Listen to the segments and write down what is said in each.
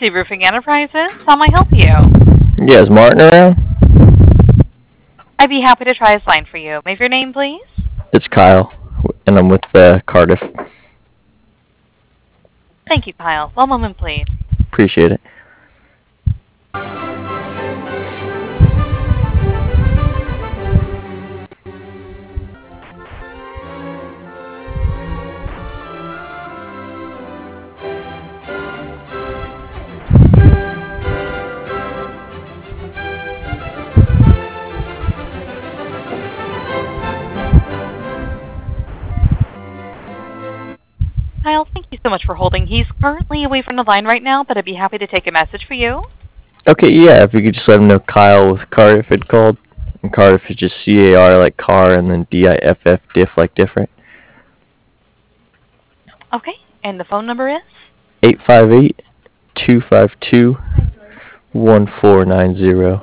to Roofing Enterprises. How may I help you? Yeah, is Martin around? I'd be happy to try his line for you. May I have your name, please? It's Kyle, and I'm with Cardiff. Thank you, Kyle. One moment, please. Appreciate it. Kyle, thank you so much for holding. He's currently away from the line right now, but I'd be happy to take a message for you. Okay, yeah, if you could just let him know Kyle with Cardiff had called. And Cardiff is just CAR like car and then DIFF, diff like different. Okay, and the phone number is? 858-252-1490.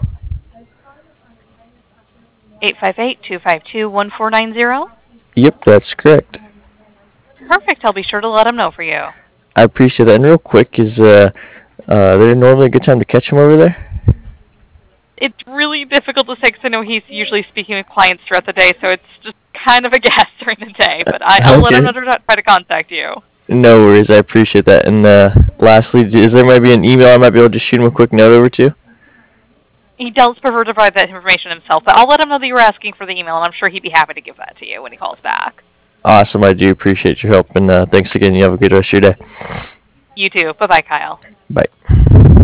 858-252-1490? Yep, that's correct. Perfect. I'll be sure to let him know for you. I appreciate that. And real quick, is there normally a good time to catch him over there? It's really difficult to say because I know he's usually speaking with clients throughout the day, so it's just kind of a guess during the day. But I'll let him know to try to contact you. No worries, I appreciate that. And lastly, is there maybe an email I might be able to shoot him a quick note over to? He does prefer to provide that information himself, but I'll let him know that you were asking for the email, and I'm sure he'd be happy to give that to you when he calls back. Awesome, I do appreciate your help, and thanks again. You have a good rest of your day. You too. Bye-bye, Kyle. Bye.